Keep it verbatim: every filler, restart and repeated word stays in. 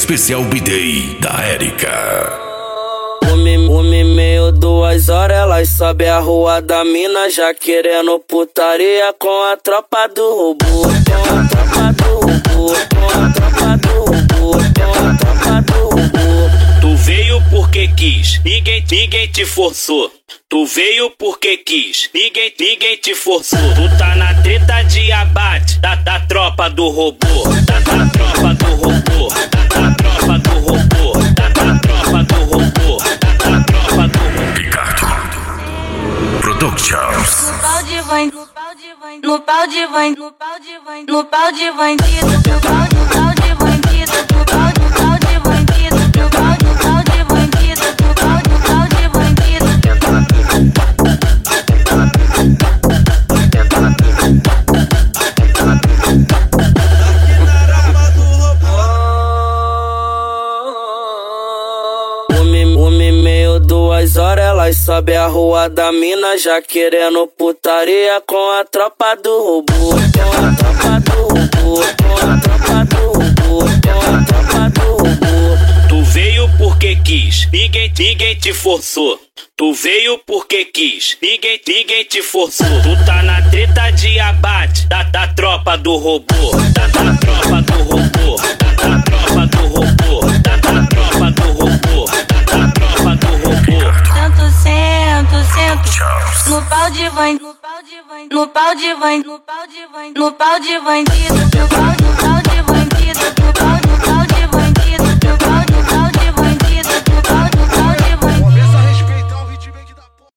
especial B-Day da Érica. Uma e meia, duas horas, elas sobem a rua da mina, já querendo putaria com a tropa do robô. Com a tropa do robô, com a tropa do robô, com a tropa do robô. Tu veio porque quis, ninguém, ninguém te forçou. Tu veio porque quis, ninguém, ninguém te forçou. Tu tá na treta de abate da, da tropa do robô, da, da tropa do robô, da, da tropa do robô, da, da tropa do robô, da, da tropa do robô. Ricardo Productions. No pau de bandido, no pau de bandido, no pau de bandido, no pau de bandido, no pau no pau de bandido, no pau no pau de bandido, no pau no pau de bandido, no pau no pau de bandido. Uma e meia, duas horas, elas sobem a rua da mina, já querendo putaria com a tropa do robô. Com a tropa do robô, com a tropa do robô, com a tropa do robô. Tu veio porque quis, ninguém, ninguém te forçou. Tu veio porque quis, ninguém, ninguém te forçou. Tu tá na treta de abate da, da tropa do robô, da, da tropa do robô, da, da tropa do robô, da, da tropa do robô, da, da tropa do robô. Sento, sento, sento, no pau de bandido, no pau de bandido, no pau de bandido, no pau de bandido, no pau de bandido, no pau no pau de bandido, no pau